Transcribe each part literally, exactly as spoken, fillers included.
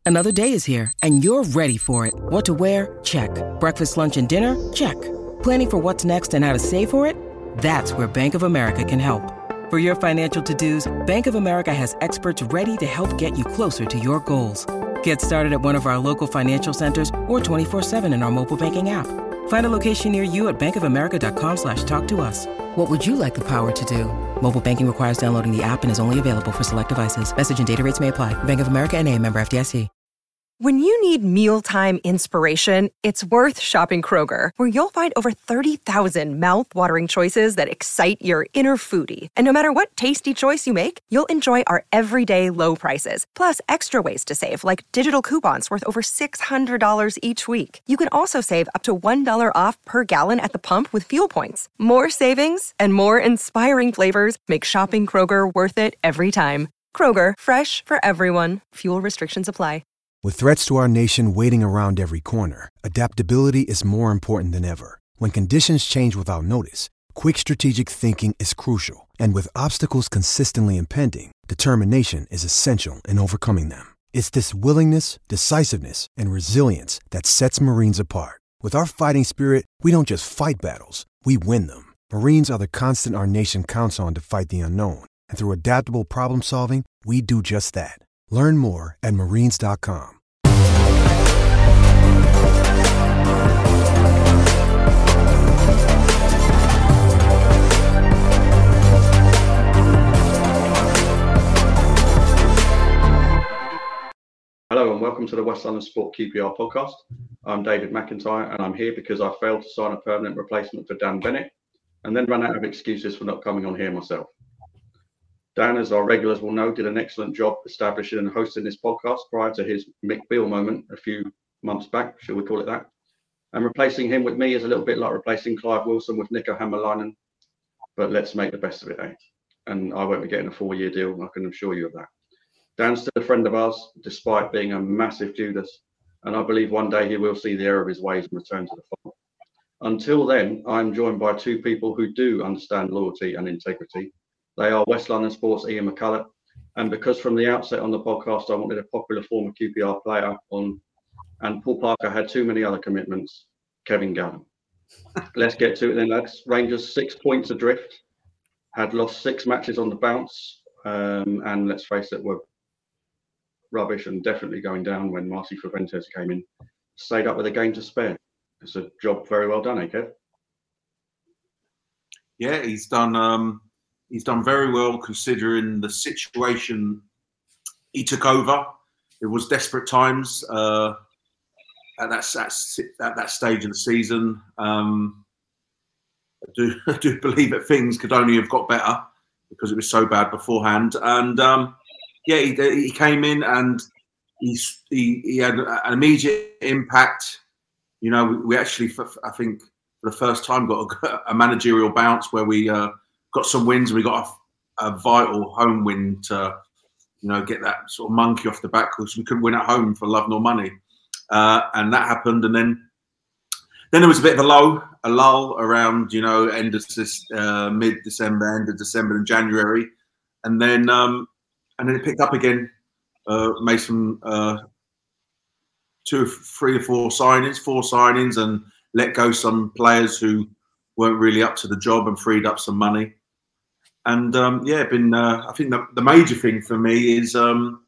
Another day is here, and you're ready for it. What to wear? Check. Breakfast, lunch, and dinner? Check. Planning for what's next and how to save for it? That's where Bank of America can help. For your financial to-dos, Bank of America has experts ready to help get you closer to your goals. Get started at one of our local financial centers or twenty-four seven in our mobile banking app. Find a location near you at bankofamerica.com slash talk to us. What would you like the power to do? Mobile banking requires downloading the app and is only available for select devices. Message and data rates may apply. Bank of America N A, member F D I C. When you need mealtime inspiration, it's worth shopping Kroger, where you'll find over thirty thousand mouth-watering choices that excite your inner foodie. And no matter what tasty choice you make, you'll enjoy our everyday low prices, plus extra ways to save, like digital coupons worth over six hundred dollars each week. You can also save up to one dollar off per gallon at the pump with fuel points. More savings and more inspiring flavors make shopping Kroger worth it every time. Kroger, fresh for everyone. Fuel restrictions apply. With threats to our nation waiting around every corner, adaptability is more important than ever. When conditions change without notice, quick strategic thinking is crucial. And with obstacles consistently impending, determination is essential in overcoming them. It's this willingness, decisiveness, and resilience that sets Marines apart. With our fighting spirit, we don't just fight battles, we win them. Marines are the constant our nation counts on to fight the unknown. And through adaptable problem solving, we do just that. Learn more at marines dot com. Hello and welcome to the West London Sport Q P R podcast. I'm David McIntyre and I'm here because I failed to sign a permanent replacement for Dan Bennett and then ran out of excuses for not coming on here myself. Dan, as our regulars will know, did an excellent job establishing and hosting this podcast prior to his Mick Beale moment a few months back, shall we call it that? And replacing him with me is a little bit like replacing Clive Wilson with Nico Hammerleinen, but let's make the best of it, eh? And I won't be getting a four-year deal, I can assure you of that. Dan's still a friend of ours, despite being a massive Judas, and I believe one day he will see the error of his ways and return to the fold. Until then, I'm joined by two people who do understand loyalty and integrity. They are West London Sports' Ian McCulloch, and because from the outset on the podcast I wanted a popular former Q P R player on, and Paul Parker had too many other commitments, Kevin Gallen. Let's get to it then, lads. Rangers six points adrift, had lost six matches on the bounce, um, and let's face it, were rubbish and definitely going down when Marcy Fuentes came in. Stayed up with a game to spare. It's a job very well done, eh, Kev? Yeah, he's done. Um... He's done very well considering the situation he took over. It was desperate times uh, at, that, at that stage of the season. Um, I, do, I do believe that things could only have got better because it was so bad beforehand. And um, yeah, he, he came in and he, he, he had an immediate impact. You know, we, we actually, I think, for the first time got a, a managerial bounce where we uh, got some wins. We got a, a vital home win to, you know, get that sort of monkey off the back because we couldn't win at home for love nor money, uh, and that happened. And then, then there was a bit of a lull, a lull around, you know, end of this uh, mid-December, end of December and January, and then um, and then it picked up again. Uh, made some uh, two, three or four signings, four signings, and let go some players who weren't really up to the job and freed up some money. And um, yeah, been. Uh, I think the, the major thing for me is um,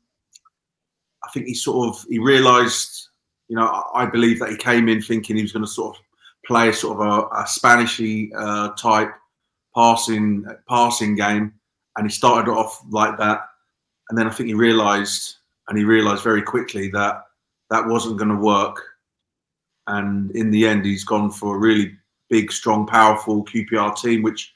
I think he sort of he realised, you know, I, I believe that he came in thinking he was going to sort of play a sort of a, a Spanishy uh, type passing passing game, and he started off like that. And then I think he realised, and he realised very quickly that that wasn't going to work. And in the end, he's gone for a really big, strong, powerful Q P R team, which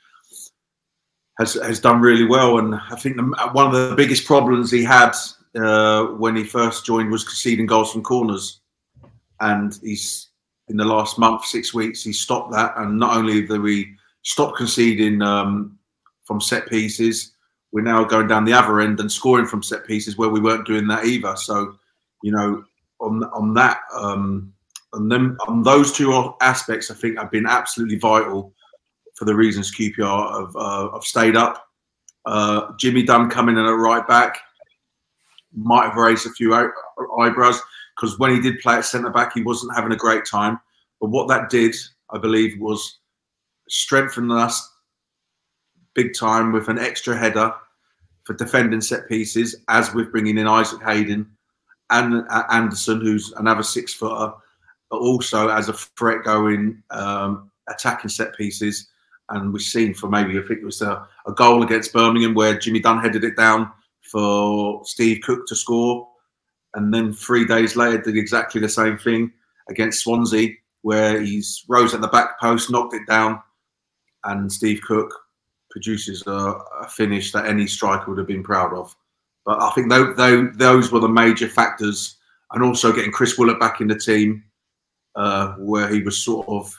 has has done really well. And I think the, one of the biggest problems he had uh, when he first joined was conceding goals from corners. And he's in the last month, six weeks, he stopped that. And not only did we stop conceding um, from set pieces, we're now going down the other end and scoring from set pieces where we weren't doing that either. So, you know, on on that, um, on them, on those two aspects, I think have been absolutely vital for the reasons Q P R have, uh, have stayed up. Uh, Jimmy Dunn coming in at right back might have raised a few eyebrows, because when he did play at centre back, he wasn't having a great time. But what that did, I believe, was strengthen us big time with an extra header for defending set pieces, as with bringing in Isaac Hayden and uh, Anderson, who's another six footer, but also as a threat going um, attacking set pieces. And we've seen for maybe, I think it was a, a goal against Birmingham where Jimmy Dunn headed it down for Steve Cook to score. And then three days later did exactly the same thing against Swansea, where he's rose at the back post, knocked it down, and Steve Cook produces a, a finish that any striker would have been proud of. But I think those, those were the major factors, and also getting Chris Willock back in the team, uh, where he was sort of,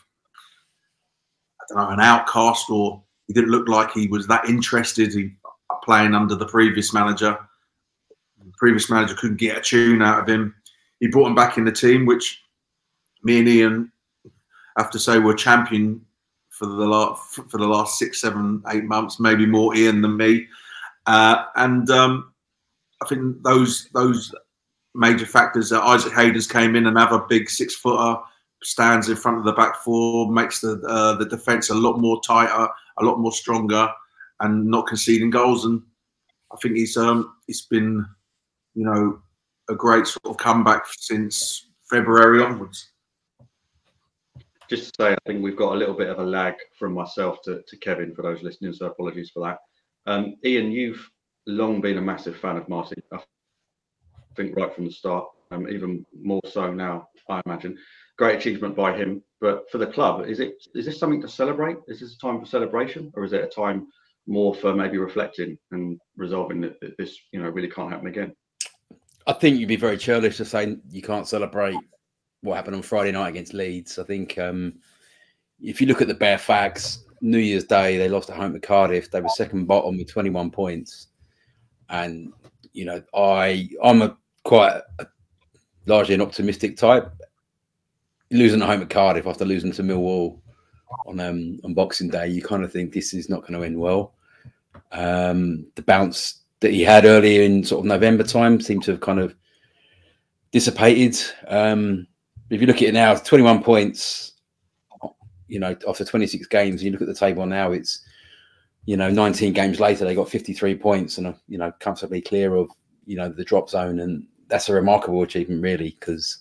I don't know, an outcast, or he didn't look like he was that interested in playing under the previous manager. The previous manager couldn't get a tune out of him. He brought him back in the team, which me and Ian have to say were champion for the last for the last six, seven, eight months, maybe more Ian than me. Uh, and um, I think those those major factors that Isaac Hayden's came in, another big six footer, stands in front of the back four, makes the uh, the defence a lot more tighter, a lot more stronger, and not conceding goals. And I think he's um it's been, you know, a great sort of comeback since February onwards. Just to say, I think we've got a little bit of a lag from myself to, to Kevin, for those listening, so apologies for that. Um, Ian, you've long been a massive fan of Martin, I think right from the start, um, even more so now, I imagine. Great achievement by him, but for the club, is it is this something to celebrate? Is this a time for celebration, or is it a time more for maybe reflecting and resolving that, that this, you know, really can't happen again? I think you'd be very churlish to say you can't celebrate what happened on Friday night against Leeds. I think um, if you look at the bare facts, New Year's Day, they lost at home to Cardiff. They were second bottom with twenty-one points. And, you know, I, I'm a quite a, largely an optimistic type. Losing at home at Cardiff after losing to Millwall on, um, on Boxing Day, you kind of think this is not going to end well. Um, the bounce that he had earlier in sort of November time seemed to have kind of dissipated. Um, if you look at it now, it's twenty-one points, you know, after twenty-six games. You look at the table now, it's, you know, nineteen games later, they got fifty-three points and, you know, comfortably clear of, you know, the drop zone. And that's a remarkable achievement, really, because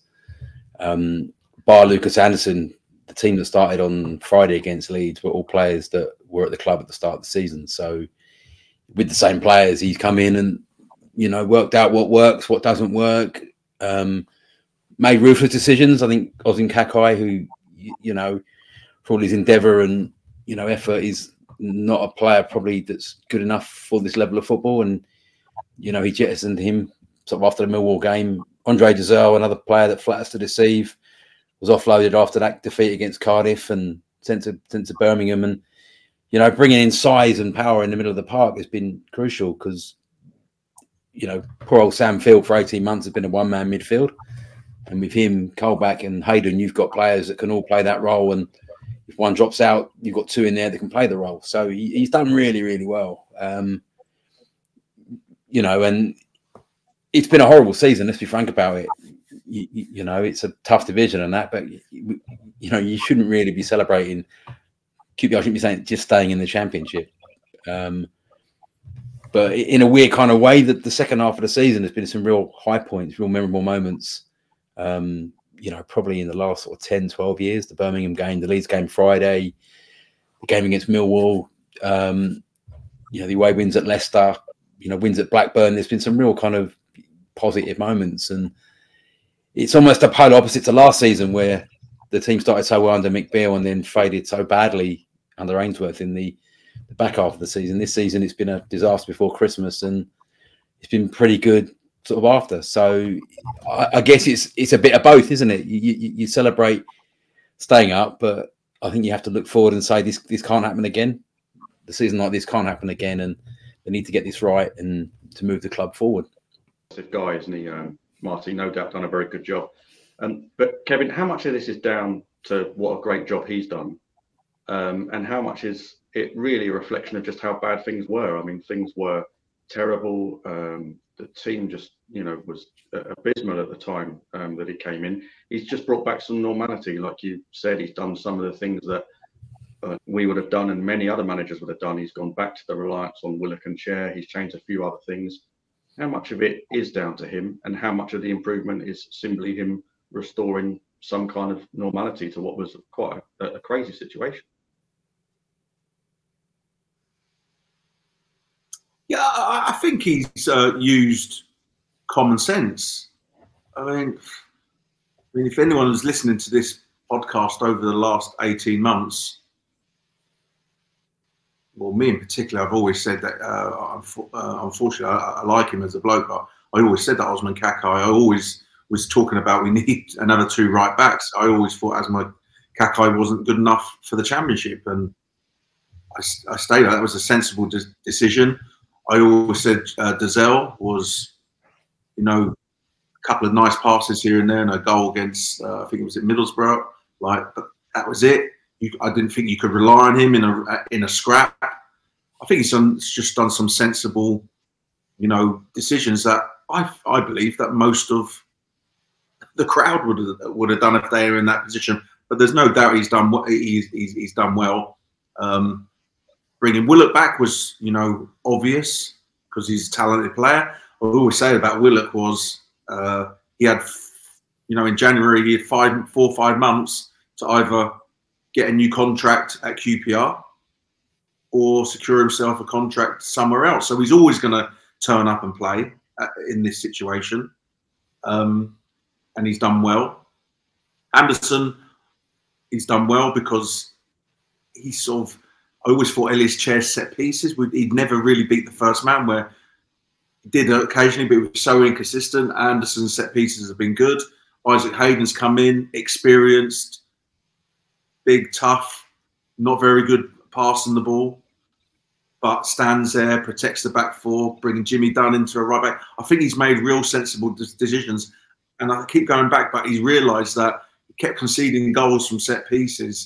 um, bar Lucas Anderson, the team that started on Friday against Leeds were all players that were at the club at the start of the season. So with the same players, he's come in and, you know, worked out what works, what doesn't work, um, made ruthless decisions. I think Ozin Kakai, who, you, you know, for all his endeavour and, you know, effort, is not a player probably that's good enough for this level of football. And, you know, he jettisoned him sort of after the Millwall game. Andre Giselle, another player that flatters to deceive, was offloaded after that defeat against Cardiff and sent to, sent to Birmingham. And, you know, bringing in size and power in the middle of the park has been crucial because, you know, poor old Sam Field for eighteen months has been a one-man midfield. And with him, Colback and Hayden, you've got players that can all play that role. And if one drops out, you've got two in there that can play the role. So he, he's done really, really well. Um, you know, and it's been a horrible season, let's be frank about it. You, you, you know, it's a tough division and that, but, you, you know, you shouldn't really be celebrating. Q P R shouldn't be saying just staying in the Championship. Um, but in a weird kind of way, that the second half of the season has been some real high points, real memorable moments. Um, you know, probably in the last sort of ten, twelve years, the Birmingham game, the Leeds game Friday, the game against Millwall, um, you know, the away wins at Leicester, you know, wins at Blackburn. There's been some real kind of positive moments. And it's almost a polar opposite to last season, where the team started so well under Mick Beale and then faded so badly under Ainsworth in the, the back half of the season. This season, it's been a disaster before Christmas and it's been pretty good sort of after. So I, I guess it's it's a bit of both, isn't it? You, you, you celebrate staying up, but I think you have to look forward and say this this can't happen again. The season like this can't happen again, and they need to get this right and to move the club forward. Guy, isn't he, um, Marty? No doubt done a very good job. Um, but Kevin, how much of this is down to what a great job he's done, um, and how much is it really a reflection of just how bad things were? I mean, things were terrible. Um, the team just, you know, was abysmal at the time um, that he came in. He's just brought back some normality, like you said. He's done some of the things that uh, we would have done, and many other managers would have done. He's gone back to the reliance on Willock and Chair. He's changed a few other things. How much of it is down to him, and how much of the improvement is simply him restoring some kind of normality to what was quite a, a crazy situation? Yeah, I think he's uh, used common sense. I mean, I mean, if anyone was listening to this podcast over the last eighteen months, well, me in particular, I've always said that, uh, uh, unfortunately, I, I like him as a bloke, but I always said that Osman Kakai. I always was talking about we need another two right backs. I always thought Osman Kakai wasn't good enough for the Championship, and I, I stated that was a sensible de- decision. I always said uh, Dazelle was, you know, a couple of nice passes here and there, and a goal against, uh, I think it was at Middlesbrough. Like, but that was it. You, I didn't think you could rely on him in a in a scrap. I think he's, done, he's just done some sensible, you know, decisions that I I believe that most of the crowd would have, would have done if they were in that position. But there's no doubt he's done he's he's, he's done well. Um, Bringing Willock back was, you know, obvious because he's a talented player. What I always say about Willock was uh, he had, you know, in January he had five, four or five months to either get a new contract at Q P R or secure himself a contract somewhere else. So he's always going to turn up and play at, in this situation, um, and he's done well. Anderson, he's done well because he's sort of. I always thought Ellis Chair's set pieces, he'd never really beat the first man, where he did occasionally, but it was so inconsistent. Anderson's set pieces have been good. Isaac Hayden's come in, experienced, big, tough, not very good passing the ball, but stands there, protects the back four, bringing Jimmy Dunn into a right back. I think he's made real sensible decisions. And I keep going back, but he's realised that he kept conceding goals from set pieces.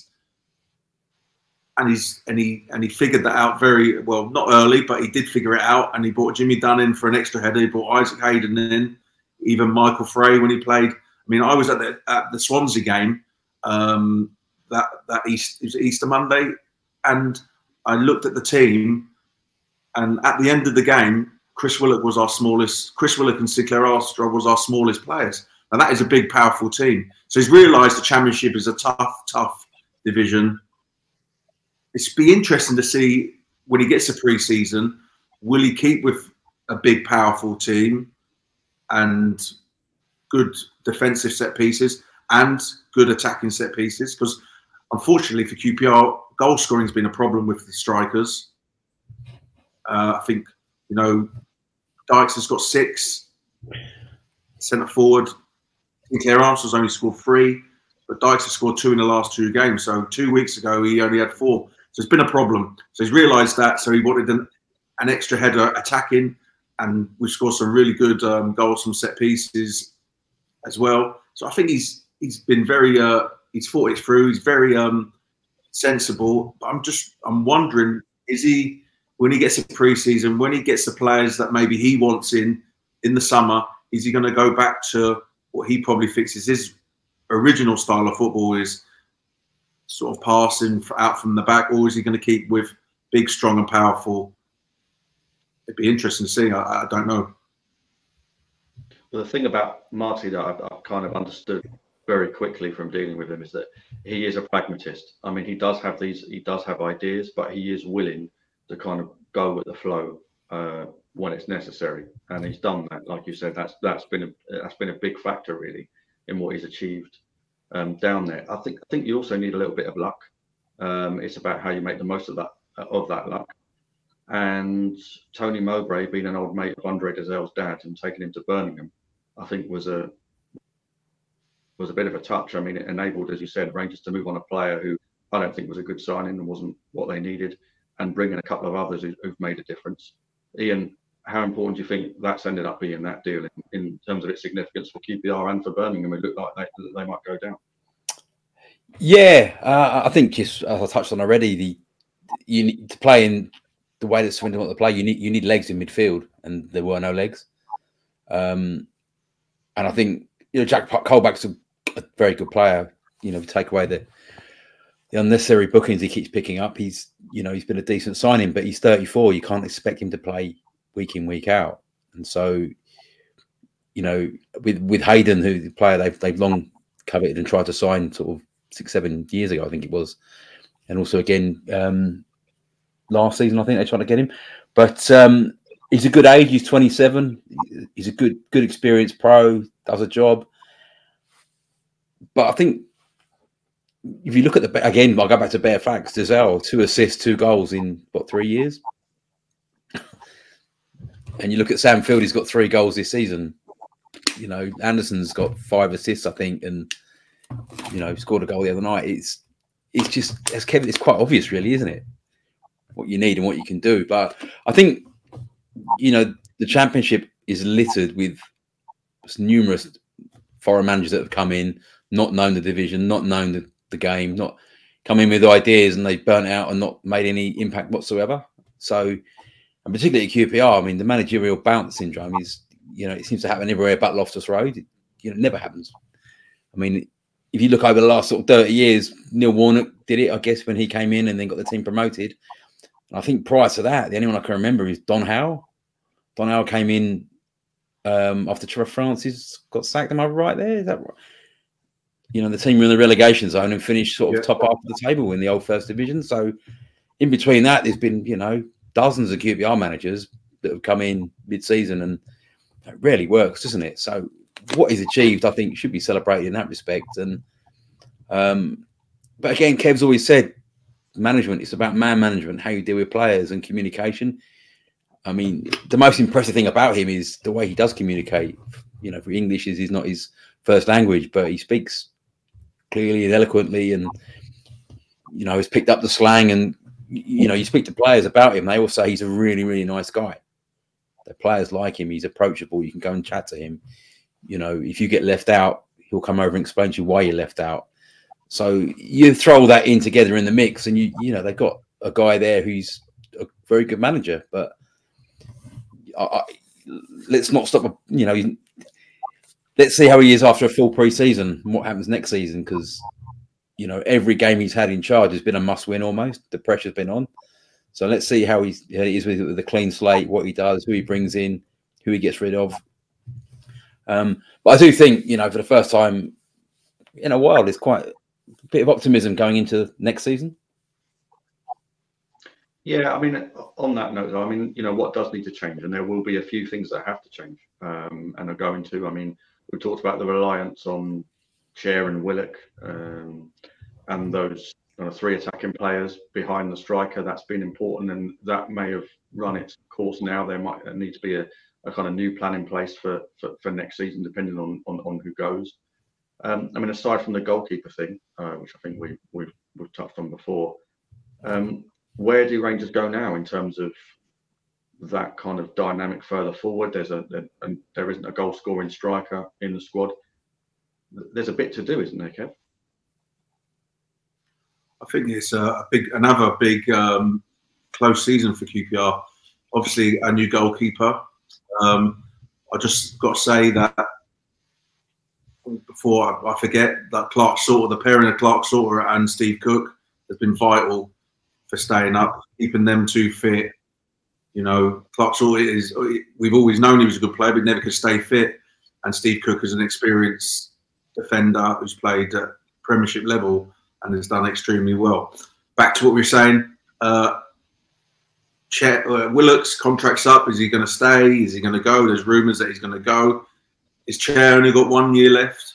And he's and he and he figured that out very well, not early, but he did figure it out. And he brought Jimmy Dunn in for an extra header. He brought Isaac Hayden in, even Michael Frey when he played. I mean, I was at the at the Swansea game um, that that East, it was Easter Monday, and I looked at the team. And at the end of the game, Chris Willock was our smallest. Chris Willock and Sinclair Armstrong was our smallest players. And that is a big, powerful team. So he's realised the Championship is a tough, tough division. It's be interesting to see when he gets a pre-season, will he keep with a big, powerful team and good defensive set pieces and good attacking set pieces? Because unfortunately for Q P R, goal scoring has been a problem with the strikers. Uh, I think, you know, Dykes has got six, centre forward. Sinclair Armstrong's only scored three, but Dykes has scored two in the last two games. So two weeks ago, he only had four. So it's been a problem. So he's realised that. So he wanted an, an extra header attacking, and we've scored some really good um, goals from set pieces as well. So I think he's he's been very uh, he's thought it through. He's very um, sensible. But I'm just I'm wondering, is he when he gets a pre-season, when he gets the players that maybe he wants in in the summer, is he going to go back to what he probably thinks is his original style of football, is sort of passing out from the back, or is he going to keep with big, strong and powerful? It'd be interesting to see. I, I don't know. Well, the thing about Marty that I've, I've kind of understood very quickly from dealing with him is that he is a pragmatist. I mean, he does have these, he does have ideas, but he is willing to kind of go with the flow uh, when it's necessary, and he's done that. Like you said, that's that's been a that's been a big factor really in what he's achieved um, down there. I think I think you also need a little bit of luck. Um, it's about how you make the most of that of that luck. And Tony Mowbray, being an old mate of Andre Dazelle's dad and taking him to Birmingham, I think was a was a bit of a touch. I mean, it enabled, as you said, Rangers to move on a player who I don't think was a good signing and wasn't what they needed, and bring in a couple of others who, who've made a difference. Ian, how important do you think that's ended up being, that deal, in, in terms of its significance for Q P R and for Birmingham? It looked like they, they might go down. Yeah, uh, I think, as I touched on already, the you need to play in the way that Swindon want to play, you need you need legs in midfield, and there were no legs. Um, and I think you know Jack Colback's a, a very good player. You know, if you take away the the unnecessary bookings he keeps picking up, he's you know he's been a decent signing, but he's thirty-four. You can't expect him to play week in, week out. And so, you know, with with Hayden, who the player they've they've long coveted and tried to sign sort of six, seven years ago, I think it was, and also again um, last season, I think they tried to get him. But um, he's a good age. He's twenty-seven. He's a good good experienced pro. Does a job. But I think if you look at the again, I'll go back to bare facts. Dizelle, two assists, two goals in what three years. And you look at Sam Field, he's got three goals this season. You know, Anderson's got five assists, I think, and you know, scored a goal the other night. It's it's just as Kevin, it's quite obvious, really, isn't it? What you need and what you can do. But I think, you know, the Championship is littered with numerous foreign managers that have come in, not known the division, not known the, the game, not come in with ideas and they've burnt out and not made any impact whatsoever. So. And particularly at Q P R, I mean, the managerial bounce syndrome is, you know, it seems to happen everywhere but Loftus Road. It, you know, it never happens. I mean, if you look over the last sort of thirty years, Neil Warnock did it, I guess, when he came in and then got the team promoted. And I think prior to that, the only one I can remember is Don Howe. Don Howe came in um, after Trevor Francis got sacked. Am I right there? Is that right? You know, the team were in the relegation zone and finished sort of yeah. top half of the table in the old First Division. So in between that, there's been, you know, dozens of Q P R managers that have come in mid-season, and it rarely works, doesn't it? So what is achieved, I think, should be celebrated in that respect. And um, but again, Kev's always said management, it's about man management, how you deal with players and communication. I mean, the most impressive thing about him is the way he does communicate. You know, for English is he's not his first language, but he speaks clearly and eloquently, and you know, he's picked up the slang. And you know, you speak to players about him, they all say he's a really, really nice guy. The players like him. He's approachable. You can go and chat to him. You know, if you get left out, he'll come over and explain to you why you're left out. So you throw that in together in the mix, and you, you know, they've got a guy there who's a very good manager. But I, I, let's not stop. You know, let's see how he is after a full pre-season and what happens next season, because you know, every game he's had in charge has been a must-win almost. The pressure's been on. So let's see how he's, he is with, with a clean slate, what he does, who he brings in, who he gets rid of. Um, but I do think, you know, for the first time in a while, there's quite a bit of optimism going into next season. Yeah, I mean, on that note, I mean, you know, what does need to change? And there will be a few things that have to change um, and are going to. I mean, we talked about the reliance on Chair and Willock, um, and those you know, three attacking players behind the striker. That's been important, and that may have run its course now. There might need to be a, a kind of new plan in place for, for, for next season, depending on, on, on who goes. Um, I mean, aside from the goalkeeper thing, uh, which I think we, we've, we've touched on before, um, where do Rangers go now in terms of that kind of dynamic further forward? There's a, a, a there isn't a goal scoring striker in the squad. There's a bit to do, isn't there, Kev? I think it's a big, another big um, close season for Q P R. Obviously, a new goalkeeper. Um, I just got to say that before I forget that Clark Sauter, the pairing of Clark Sauter and Steve Cook, has been vital for staying up, keeping them two fit. You know, Clark Sauter is, we've always known he was a good player, but never could stay fit. And Steve Cook is an experienced defender who's played at Premiership level and has done extremely well. Back to what we were saying, uh, Chet, uh, Willock's contract's up. Is he going to stay? Is he going to go? There's rumours that he's going to go. Is Chair only got one year left?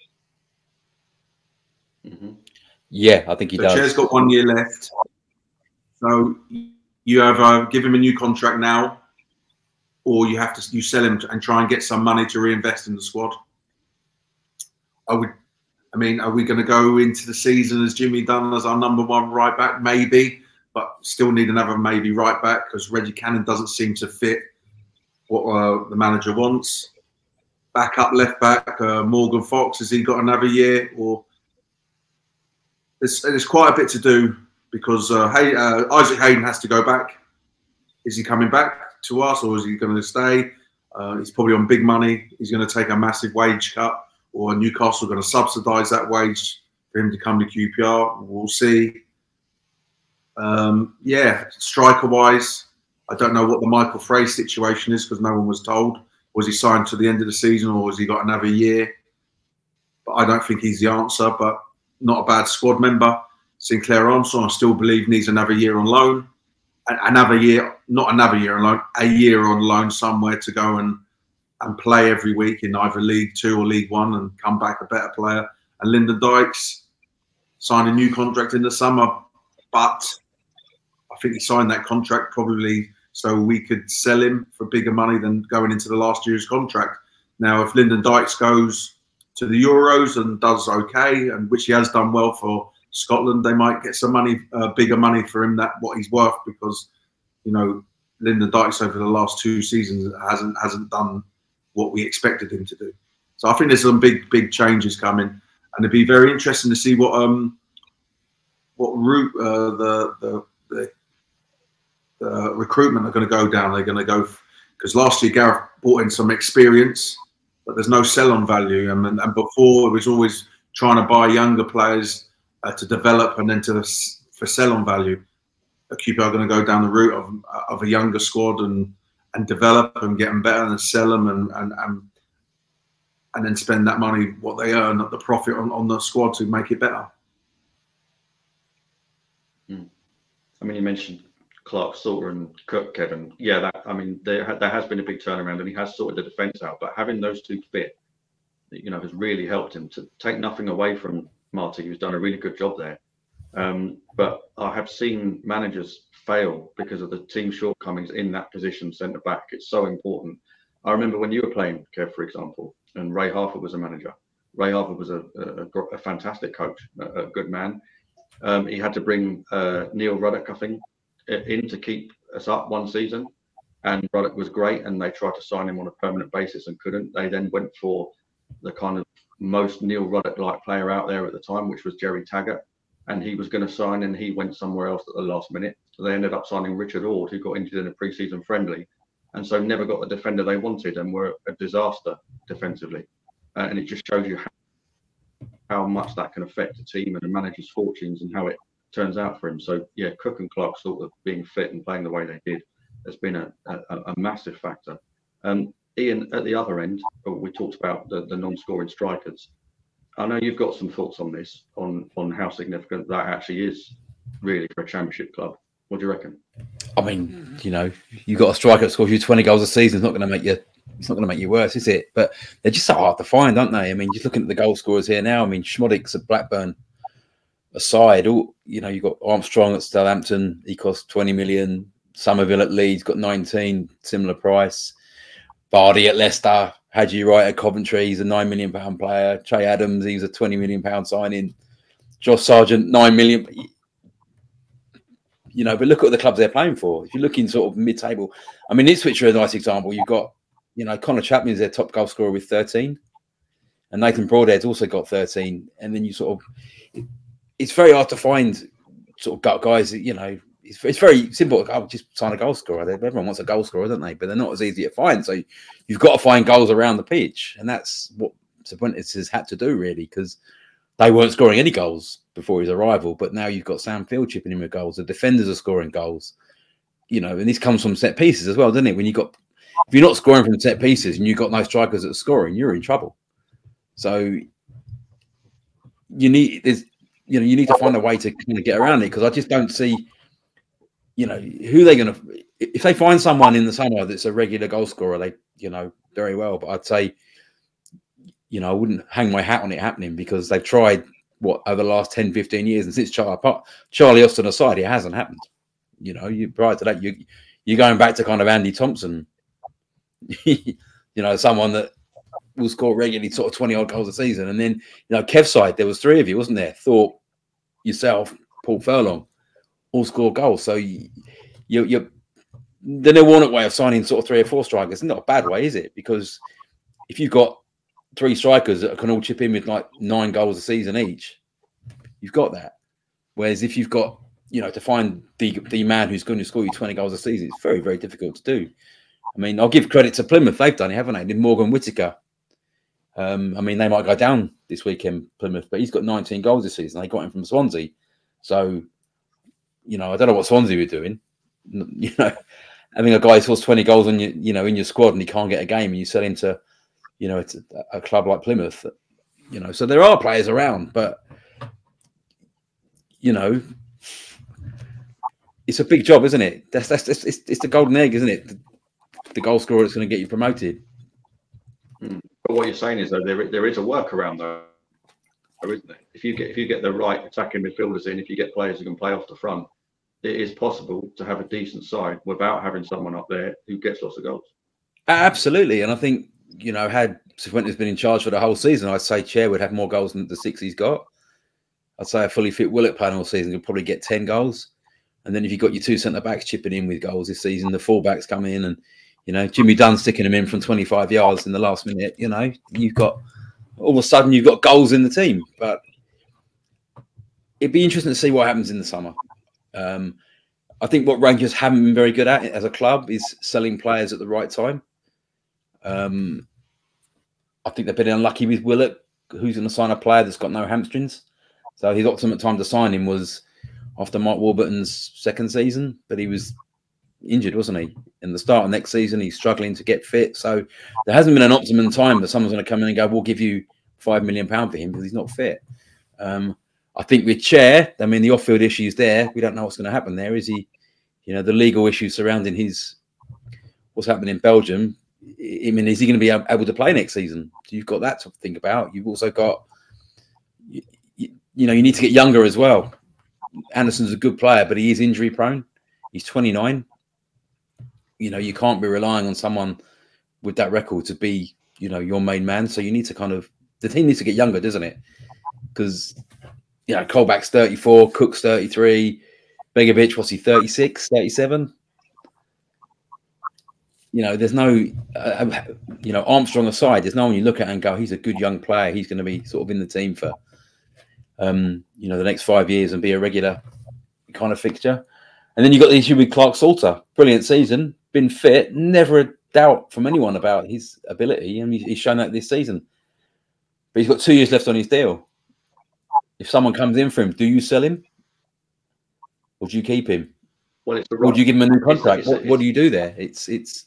Mm-hmm. Yeah, I think he so does. Chair's got one year left. So you either give him a new contract now, or you have to you sell him and try and get some money to reinvest in the squad. I would. I mean, are we going to go into the season as Jimmy Dunn as our number one right back? Maybe, but still need another maybe right back because Reggie Cannon doesn't seem to fit what uh, the manager wants. Back up left back, uh, Morgan Fox, has he got another year? Or there's, there's quite a bit to do because uh, hey, uh, Isaac Hayden has to go back. is he coming back to us or is he going to stay? Uh, he's probably on big money. He's going to take a massive wage cut, or Newcastle are going to subsidise that wage for him to come to Q P R. We'll see. Um, yeah, striker-wise, I don't know what the Michael Frey situation is because no one was told. Was he signed to the end of the season or has he got another year? But I don't think he's the answer, but not a bad squad member. Sinclair Armstrong, I still believe, needs another year on loan. Another year, not another year on loan, a year on loan somewhere to go and, and play every week in either League Two or League One and come back a better player. And Lyndon Dykes signed a new contract in the summer, but I think he signed that contract probably so we could sell him for bigger money than going into the last year's contract. Now, if Lyndon Dykes goes to the Euros and does okay, and which he has done well for Scotland, they might get some money, uh, bigger money for him, that what he's worth, because, you know, Lyndon Dykes over the last two seasons hasn't hasn't done what we expected him to do. So I think there's some big, big changes coming, and it'd be very interesting to see what um what route uh, the the the the recruitment are going to go down. They're going to go, because last year Gareth brought in some experience, but there's no sell-on value. And, and before it was always trying to buy younger players uh, to develop and then to for sell-on value. Q P R are going to go down the route of of a younger squad and and develop and get them better and sell them and and and, and then spend that money, what they earn, the profit on, on the squad to make it better. Hmm. I mean, you mentioned Clark Salter and Cook, Kevin. Yeah, that, I mean, there, there has been a big turnaround and he has sorted the defence out. But having those two fit, you know, has really helped him to take nothing away from Marty, who's done a really good job there. Um, but I have seen managers fail because of the team shortcomings in that position, centre back. It's so important. I remember when you were playing, Kev, for example, and Ray Harford was a manager. Ray Harford was a, a, a fantastic coach, a, a good man. Um, he had to bring uh, Neil Ruddock, I think, in to keep us up one season, and Ruddock was great, and they tried to sign him on a permanent basis and couldn't. They then went for the kind of most Neil Ruddock-like player out there at the time, which was Jerry Taggart, and he was going to sign, and he went somewhere else at the last minute. So they ended up signing Richard Ord, who got injured in a pre-season friendly, and so never got the defender they wanted, and were a disaster defensively. Uh, and it just shows you how, how much that can affect a team and a manager's fortunes and how it turns out for him. So yeah, Cook and Clark sort of being fit and playing the way they did has been a, a, a massive factor. Um, Ian, at the other end, we talked about the, the non-scoring strikers. I know you've got some thoughts on this, on on how significant that actually is, really, for a Championship club. What do you reckon? I mean, you know, you got a striker that scores you twenty goals a season. It's not going to make you. It's not going to make you worse, is it? But they're just so hard to find, aren't they? I mean, just looking at the goal scorers here now. I mean, Schmodix at Blackburn aside, all you know, you've got Armstrong at Southampton. He cost twenty million. Somerville at Leeds got nineteen, similar price. Vardy at Leicester. Hadji Wright at Coventry, he's a nine million pound player. Che Adams, he's a twenty million pound signing. Josh Sargent, nine million. You know, but look at the clubs they're playing for. If you're looking sort of mid-table, I mean, Ipswich are a nice example. You've got, you know, Connor Chapman's their top goal scorer with thirteen, and Nathan Broadhead's also got thirteen. And then you sort of, it's very hard to find sort of guys that, you know, it's, it's very simple. I'll just sign a goal scorer. Everyone wants a goal scorer, don't they? But they're not as easy to find. So you've got to find goals around the pitch, and that's what Cervantes has had to do, really, because they weren't scoring any goals before his arrival. But now you've got Sam Field chipping in with goals. The defenders are scoring goals, you know, and this comes from set pieces as well, doesn't it? When you got, if you're not scoring from set pieces and you've got no strikers that are scoring, you're in trouble. So you need, there's, you know, you need to find a way to kind of get around it, because I just don't see, you know, who they're going to, if they find someone in the summer that's a regular goal scorer, they, you know, very well. But I'd say, you know, I wouldn't hang my hat on it happening, because they've tried, what, over the last ten, fifteen years, and since Charlie, Charlie Austin aside, it hasn't happened. You know, you prior to that, you, you're going back to kind of Andy Thompson, you know, someone that will score regularly sort of twenty odd goals a season. And then, you know, Kev's side, there was three of you, wasn't there? Thorpe, yourself, Paul Furlong, all score goals. So you, you, you the Neil Warnock way of signing sort of three or four strikers is not a bad way, is it? Because if you've got three strikers that can all chip in with like nine goals a season each, you've got that. Whereas if you've got you know, to find the the man who's going to score you twenty goals a season, it's very, very difficult to do. I mean, I'll give credit to Plymouth. They've done it, haven't they? Did Morgan Whittaker. Um, I mean, they might go down this weekend, Plymouth, but he's got nineteen goals this season. They got him from Swansea. So, you know, I don't know what Swansea were doing. You know, having a guy who scores twenty goals on your, you know, in your squad and he can't get a game and you sell him to, you know, it's a, a club like Plymouth. You know, so there are players around, but, you know, it's a big job, isn't it? That's that's, that's it's, it's the golden egg, isn't it? The, the goal scorer that's going to get you promoted. Mm. But what you're saying is that there there is a workaround though, isn't there? If you get if you get the right attacking midfielders in, if you get players who can play off the front, it is possible to have a decent side without having someone up there who gets lots of goals. Absolutely, and I think, you know, had Cifuentes been in charge for the whole season, I'd say Chair would have more goals than the six he's got. I'd say a fully fit Willock playing all season would probably get ten goals. And then if you've got your two centre-backs chipping in with goals this season, the full-backs come in and, you know, Jimmy Dunn sticking them in from twenty-five yards in the last minute, you know, you've got, all of a sudden you've got goals in the team. But it'd be interesting to see what happens in the summer. Um, I think what Rangers haven't been very good at as a club is selling players at the right time. Um, I think they've been unlucky with Willock, who's going to sign a player that's got no hamstrings. So his optimum time to sign him was after Mike Warburton's second season, but he was injured, wasn't he? In the start of next season, he's struggling to get fit. So there hasn't been an optimum time that someone's going to come in and go, we'll give you five million pounds for him because he's not fit. Um, I think with Chair, I mean, the off-field issues there, we don't know what's going to happen there. Is he, you know, the legal issues surrounding his, what's happening in Belgium, I mean, is he going to be able to play next season? So you've got that to think about. You've also got, you, you know, you need to get younger as well. Anderson's a good player, but he is injury prone. He's twenty-nine. You know, you can't be relying on someone with that record to be, you know, your main man. So you need to kind of, the team needs to get younger, doesn't it? Because, you know, Colback's thirty-four, Cook's thirty-three, Begovic, what's he, thirty-six, thirty-seven? You know, there's no, uh, you know, Armstrong aside, there's no one you look at and go, he's a good young player. He's going to be sort of in the team for, um, you know, the next five years and be a regular kind of fixture. And then you've got the issue with Clark Salter. Brilliant season, been fit, never a doubt from anyone about his ability. And he's shown that this season. But he's got two years left on his deal. If someone comes in for him, do you sell him? Or do you keep him? Well, it's the or do you give him a new contract? It's, it's, what, what do you do there? It's it's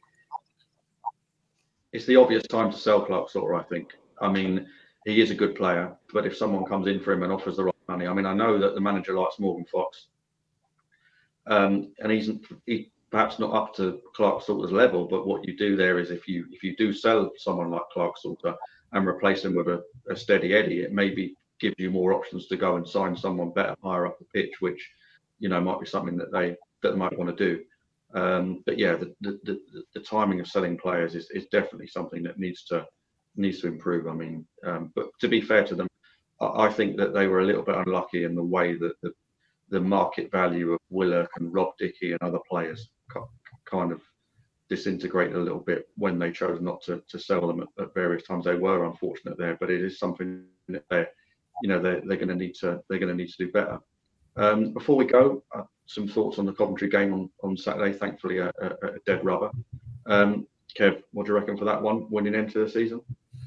it's the obvious time to sell Clark Salter, I think. I mean, he is a good player, but if someone comes in for him and offers the right money, I mean, I know that the manager likes Morgan Fox, um, and he's he, perhaps not up to Clark Salter's level. But what you do there is, if you if you do sell someone like Clark Salter and replace him with a, a steady Eddie, it maybe gives you more options to go and sign someone better higher up the pitch, which, you know, might be something that they that they might want to do. Um, but yeah, the, the the the timing of selling players is, is definitely something that needs to needs to improve. I mean, um, but to be fair to them, I, I think that they were a little bit unlucky in the way that the the market value of Willock and Rob Dickey and other players kind of disintegrated a little bit when they chose not to to sell them at, at various times. They were unfortunate there, but it is something that they're you know they're they're going to need to they're going to need to do better. Um, before we go, uh, some thoughts on the Coventry game on, on Saturday. Thankfully, a, a, a dead rubber. Um, Kev, what do you reckon for that one? Winning end to the season?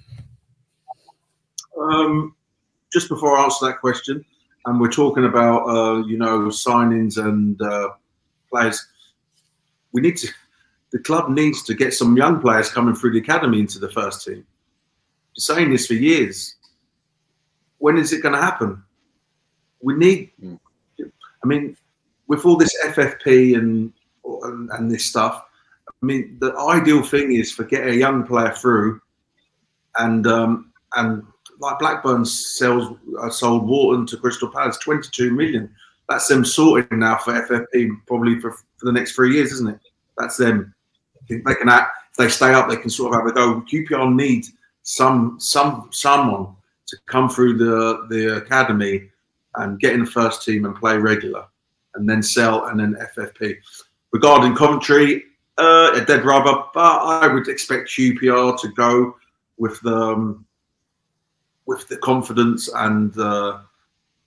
Um, just before I answer that question, and we're talking about uh, you know signings and uh, players. We need to. The club needs to get some young players coming through the academy into the first team. Been saying this for years. When is it going to happen? We need. Mm. I mean, with all this F F P and, and and this stuff, I mean, the ideal thing is for get a young player through, and um, and like Blackburn sells uh, sold Wharton to Crystal Palace, twenty-two million. That's them sorted now for F F P probably for, for the next three years, isn't it? That's them. I think they can act, if they stay up, they can sort of have a go. Q P R need some some someone to come through the the academy and get in the first team and play regular, and then sell, and then F F P. Regarding Coventry, uh, a dead rubber, but I would expect Q P R to go with the um, with the confidence and uh,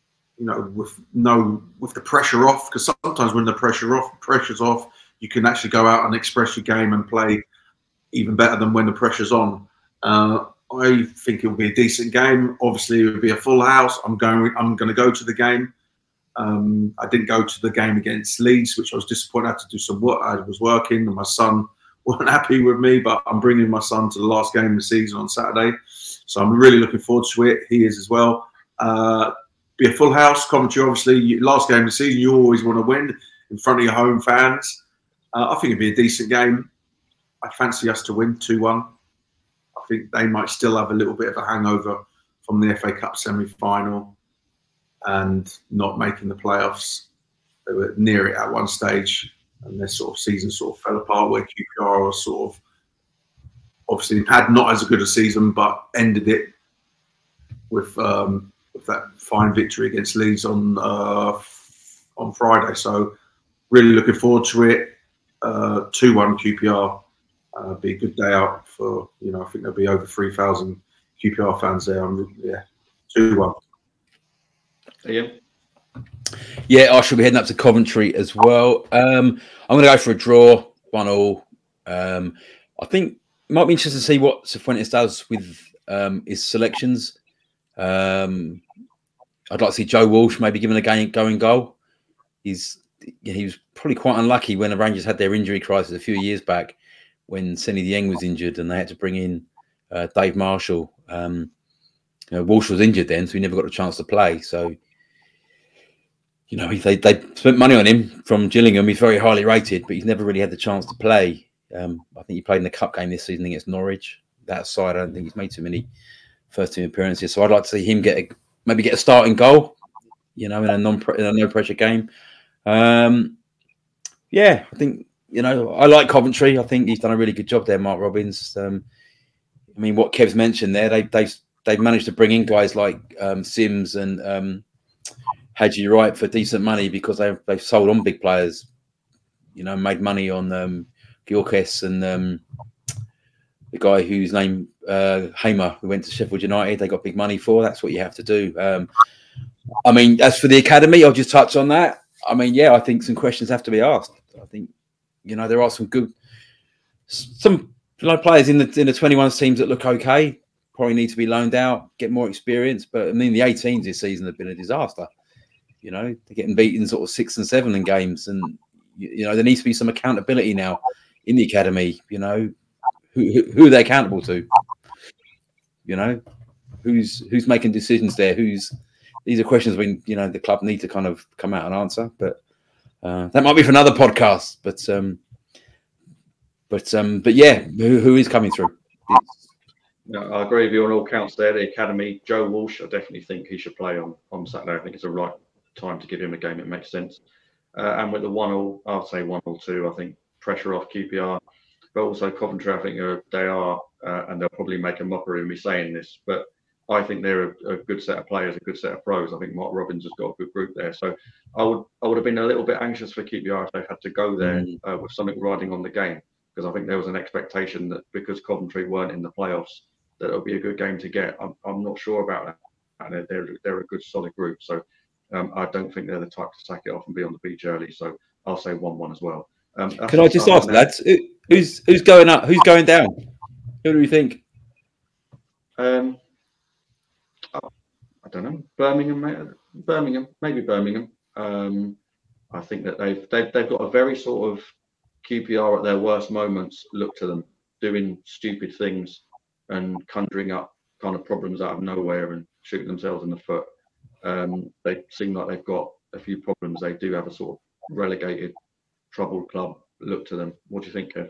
you know, with no with the pressure off, because sometimes when the pressure off, pressure's off, you can actually go out and express your game and play even better than when the pressure's on. Uh, I think it will be a decent game. Obviously, it will be a full house. I'm going. I'm going to go to the game. Um, I didn't go to the game against Leeds, which I was disappointed. I had to do some work. I was working, and my son wasn't happy with me. But I'm bringing my son to the last game of the season on Saturday, so I'm really looking forward to it. He is as well. Uh, be a full house. Coventry, obviously, last game of the season. You always want to win in front of your home fans. Uh, I think it'd be a decent game. I fancy us to win two one. I think they might still have a little bit of a hangover from the F A Cup semi-final and not making the playoffs. They were near it at one stage, and their sort of season sort of fell apart, where Q P R was sort of obviously had not as good a season, but ended it with, um, with that fine victory against Leeds on uh, on Friday. So really looking forward to it. Uh, two one Q P R. Uh, be a good day out for, you know, I think there'll be over three thousand Q P R fans there. I'm, yeah, two one. Yeah. Yeah, I shall be heading up to Coventry as well. Um, I'm going to go for a draw, one all. Um, I think it might be interesting to see what Cifuentes does with um, his selections. Um, I'd like to see Joe Walsh maybe given a game going goal. He's he was probably quite unlucky when the Rangers had their injury crisis a few years back, when Seny Dieng was injured and they had to bring in uh, Dave Marshall. Um, you know, Walsh was injured then, so he never got a chance to play. So, you know, they they spent money on him from Gillingham. He's very highly rated, but he's never really had the chance to play. Um, I think he played in the cup game this season against Norwich. That side, I don't think he's made too many first team appearances. So I'd like to see him get a, maybe get a starting goal, you know, in a non in a no pressure game. Um, yeah, I think, you know, I like Coventry. I think he's done a really good job there, Mark Robins. Um, I mean, what Kev's mentioned there, they, they've they've managed to bring in guys like um, Sims and um, Haji Wright for decent money because they've they've sold on big players. You know, made money on um, Gyökeres and um, the guy whose name uh, Hamer, who went to Sheffield United. They got big money for. That's what you have to do. Um, I mean, as for the academy, I'll just touch on that. I mean, yeah, I think some questions have to be asked. I think, you know, there are some good, some you know, players in the in the twenty-ones teams that look okay. Probably need to be loaned out, get more experience. But I mean, the eighteens this season have been a disaster. You know, they're getting beaten sort of six and seven in games, and you, you know there needs to be some accountability now in the academy. You know, who who, who are they accountable to? You know, who's who's making decisions there? Who's these are questions we you know the club need to kind of come out and answer. But uh, that might be for another podcast. But um, but um, but yeah, who, who is coming through? It's, No, I agree with you on all counts there. The academy, Joe Walsh, I definitely think he should play on, on Saturday. I think it's the right time to give him a game. It makes sense. Uh, and with the one all, I'll say one or two. I think pressure off Q P R, but also Coventry. I think are, they are, uh, and they'll probably make a mockery of me saying this, but I think they're a, a good set of players, a good set of pros. I think Mark Robins has got a good group there. So I would I would have been a little bit anxious for Q P R if they had to go there uh, with something riding on the game, because I think there was an expectation that because Coventry weren't in the playoffs, that it'll be a good game to get. I'm, I'm not sure about that. And they're, they're, they're a good, solid group. So um, I don't think they're the type to sack it off and be on the beach early. So I'll say one one as well. Um, Can I just ask, lads, who's who's going up? Who's going down? Who do you think? Um, I don't know. Birmingham, Birmingham, maybe Birmingham. Um, I think that they've, they've they've got a very sort of Q P R at their worst moments. Look to them doing stupid things and conjuring up kind of problems out of nowhere and shooting themselves in the foot. Um, they seem like they've got a few problems. They do have a sort of relegated, troubled club look to them. What do you think, Kev?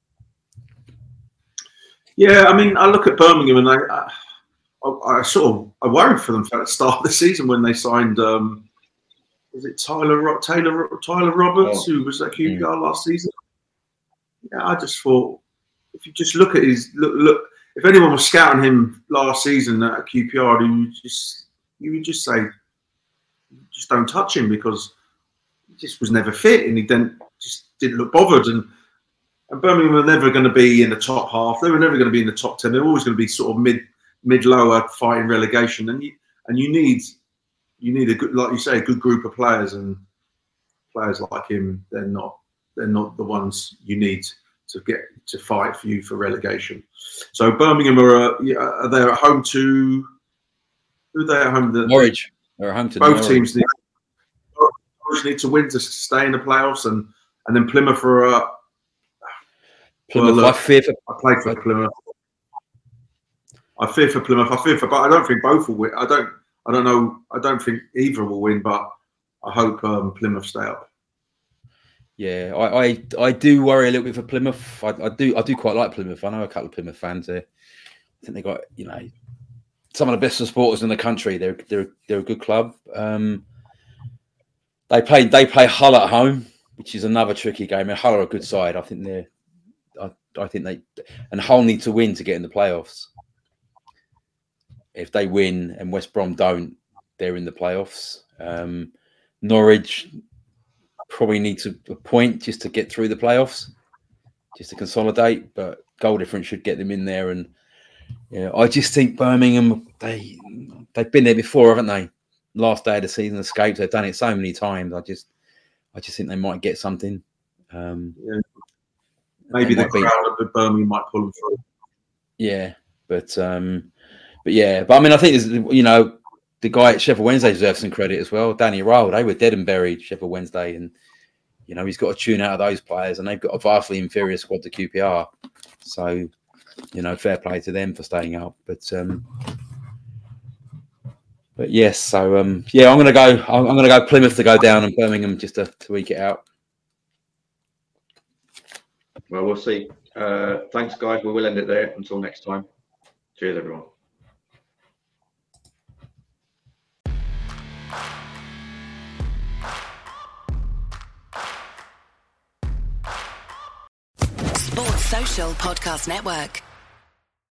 Yeah, I mean, I look at Birmingham and I, I, I sort of I worried for them at the start of the season when they signed. Um, was it Tyler Taylor Tyler Roberts, oh. who was at Q P R mm. last season? Yeah, I just thought if you just look at his look look. If anyone was scouting him last season at Q P R, you would just you would just say, just don't touch him, because he just was never fit and he didn't just didn't look bothered. And, and Birmingham were never going to be in the top half. They were never going to be in the top ten. They're always going to be sort of mid mid lower fighting relegation. And you and you need you need a good, like you say, a good group of players, and players like him, they're not they're not the ones you need to get to fight for you for relegation. So Birmingham are uh, yeah, are they at home to who are they at home to? Norwich. They're at home to both Norwich. teams need, both need to win to stay in the playoffs, and and then Plymouth are. Uh, Plymouth, well, look, I fear for. I played for Plymouth. I fear for Plymouth. I fear for, but I don't think both will win. I don't. I don't know. I don't think either will win, but I hope um, Plymouth stay up. Yeah, I, I I do worry a little bit for Plymouth. I, I do I do quite like Plymouth. I know a couple of Plymouth fans there. I think they got, you know, some of the best supporters in the country. They're they're they're a good club. Um, they play they play Hull at home, which is another tricky game. And Hull are a good side. I think they're. I, I think they and Hull need to win to get in the playoffs. If they win and West Brom don't, they're in the playoffs. Um, Norwich probably needs a, a point just to get through the playoffs, just to consolidate. But goal difference should get them in there. And yeah, I just think Birmingham, they they've been there before, haven't they? Last day of the season escapes. They've done it so many times. I just, I just think they might get something. Um, yeah. Maybe the crowd at Birmingham might pull them through. Yeah, but. Um, But yeah, but I mean, I think you know the guy at Sheffield Wednesday deserves some credit as well. Danny Ryle, they were dead and buried Sheffield Wednesday, and you know he's got to tune out of those players, and they've got a vastly inferior squad to Q P R. So you know, fair play to them for staying up. But um, but yes, so um, yeah, I'm gonna go. I'm, I'm gonna go Plymouth to go down, and Birmingham just to, to eke it out. Well, we'll see. Uh, thanks, guys. We will end it there. Until next time. Cheers, everyone. Sports Social Podcast Network.